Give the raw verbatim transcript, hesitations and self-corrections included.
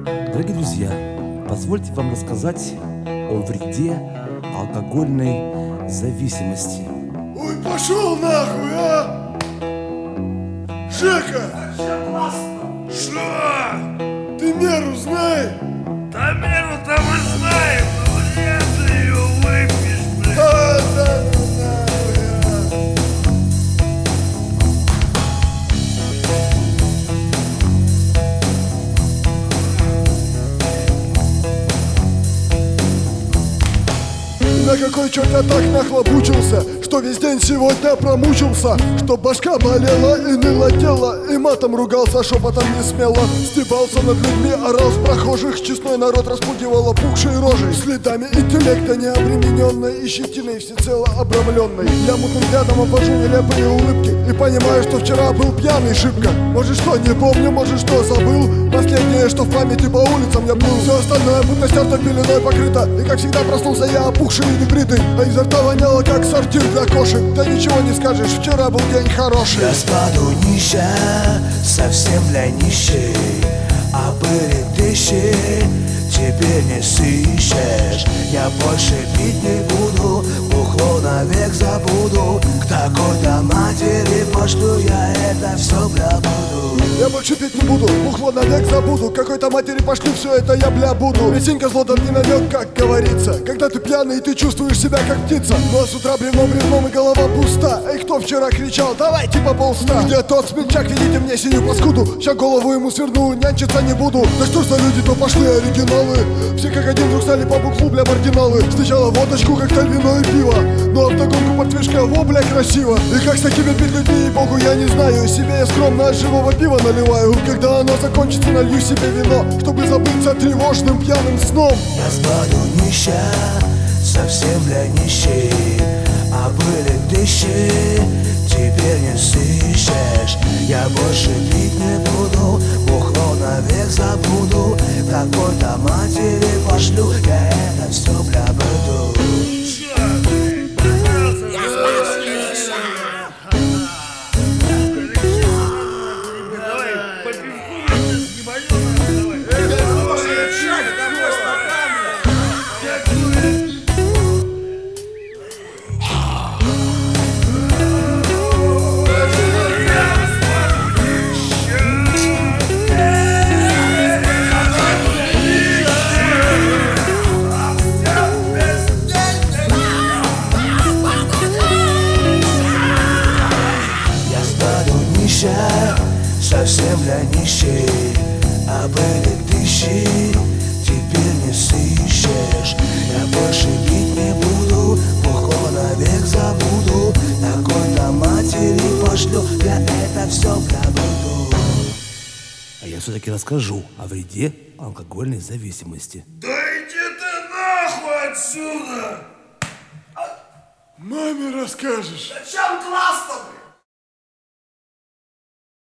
Дорогие друзья, позвольте вам рассказать о вреде алкогольной зависимости. Ой, пошел нахуй, а! Жека! Что? Ты меру знай! Да меру-то мы знаем, но вряд ли ее выпьешь, блядь. А, да, ну нахуй, а! На какой черт я так нахлобучился, что весь день сегодня промучился, что башка болела и ныло тело, и матом ругался, шепотом не смело. Стебался над людьми, орал с прохожих, честной народ распугивал опухшей рожей, следами интеллекта необремененной и щетиной всецело обрамленной. Я мутным взглядом обвожу нелепые улыбки и понимаю, что вчера был пьяный шибко. Может, что не помню, может, что забыл. Последнее, что в памяти по улицам я плыл. Все остальное будто стерто пеленой покрыто, и как всегда проснулся я опухший и небритый, а изо рта воняло как сортир для кошек. Да ничего не скажешь, вчера был день хороший. Я спаду нища, совсем для нищей, а были тысячи, теперь не сыщешь. Я больше пить не буду, бухло навек забуду. К такой-то матери пошлю я это все бля буду. Я больше пить не буду, бухло навек забуду. К какой-то матери пошлю, все это я бля буду. Песенка зло да не намек, как говорится. Когда ты пьяный, и ты чувствуешь себя как птица. Ну а с утра бревном бревном и голова пуста. Эй, кто вчера кричал, давайте по полста. Где тот смельчак, видите мне синюю паскуду. Ща голову ему сверну, нянчиться не буду. Да что ж за люди, то пошли оригиналы. Все как один вдруг стали по бухлу, бля, маргиналы. Сначала водочку, коктейль, вино и пиво, ну а вдогонку портвишка, во, бля, красиво. И как с такими пить людьми, богу, я не знаю. Себе я скромно от живого пива наливаю. Когда оно закончится, налью себе вино, чтобы забыться тревожным пьяным сном. Я спаду нища, совсем для нищей, а были тысячи, теперь не сыщешь. Я больше пить не буду, бухло навек забуду. Какой-то матери пошлю, я это все бля буду. Совсем для нищей, а были тысячи, теперь не сыщешь. Я больше пить не буду, бухло навек забуду. Такой-то матери пошлю, я это все бля буду. А я все-таки расскажу о вреде алкогольной зависимости. Да иди ты нахуй отсюда! Маме расскажешь. Зачем класс-то, блядь?